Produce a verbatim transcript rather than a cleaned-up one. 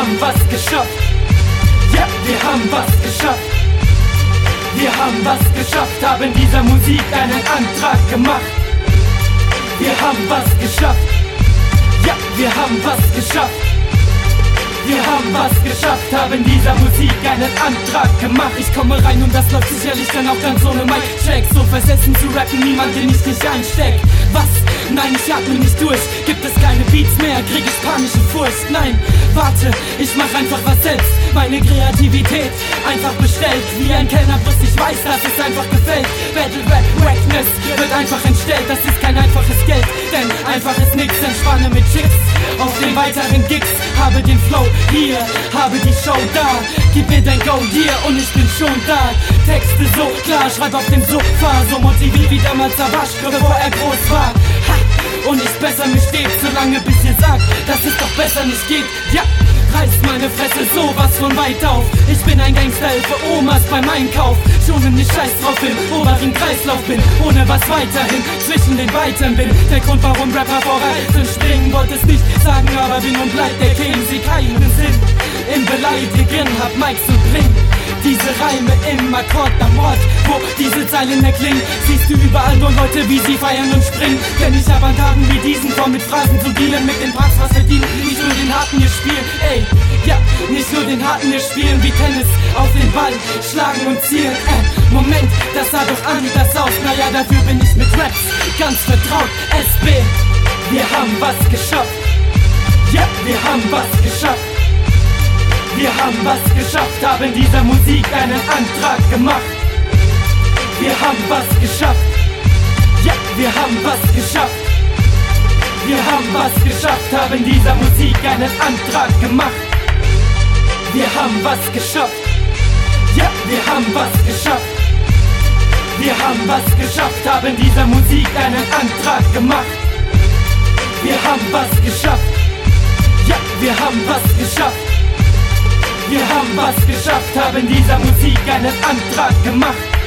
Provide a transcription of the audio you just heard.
haben was geschafft. Ja, wir haben was geschafft. Wir haben was geschafft, haben dieser Musik einen Antrag gemacht. Wir haben was geschafft. Ja, wir haben was geschafft. Wir haben was geschafft, haben dieser Musik einen Antrag gemacht. Ich komme rein und das läuft sicherlich dann auch ganz ohne Mic-Check. So versessen zu rappen, niemand, den ich nicht einsteck. Was? Nein, ich atme nicht durch. Gibt es keine Beats mehr, krieg ich panische Furcht. Nein, warte, ich mach einfach was selbst. Meine Kreativität einfach bestellt. Wie ein Kellnerbrust, ich weiß, dass es einfach gefällt. Battle Rap Wackness wird einfach entstellt. Das ist kein einfaches Geld, denn einfach ist nix. Entspanne mit Chicks auf den weiteren Gigs. Habe den Flow hier, habe die Show da. Gib mir dein Go hier und ich bin schon da. Texte so klar, schreib auf dem Sofa. So motiviert wie damals Savage, bevor er groß war. Ha! Und ich besser mich stets, solange bis ihr sagt, dass es doch besser nicht geht. Ja, reißt meine Fresse sowas von weit auf. Ich bin ein Gangster, helfe Omas beim Einkauf. Schon wenn ich scheiß drauf im oberen Kreislauf bin, ohne was weiterhin zwischen den Weitern bin. Der Grund, warum Rapper voran springen, wollte es nicht sagen, aber bin und bleib der King. Sie keinen Sinn im Beleidigen, hab Mikes und Bling. Diese Reime im Akkord am Ort, wo diese Zeilen erklingen. Siehst du überall nur Leute, wie sie feiern und springen. Denn ich hab an Tagen wie diesen vor mit Phrasen zu dealen, mit den Parks was verdienen. Nicht nur den Harten hier spielen, ey, ja, nicht nur den Harten hier spielen, wie Tennis auf den Ball schlagen und zielen. Äh, Moment, das sah doch anders aus. Naja, dafür bin ich mit Raps ganz vertraut. S B, wir haben was geschafft. Ja, wir haben was geschafft. Wir haben was geschafft, haben dieser Musik einen Antrag gemacht. Wir haben was geschafft. Ja, wir haben was geschafft. Wir haben was geschafft, haben dieser Musik einen Antrag gemacht. Wir haben was geschafft. Ja, wir haben was geschafft. Wir haben was geschafft, haben dieser Musik einen Antrag gemacht. Wir haben was geschafft. Ja, wir haben was geschafft. Wir haben was geschafft, haben dieser Musik einen Antrag gemacht.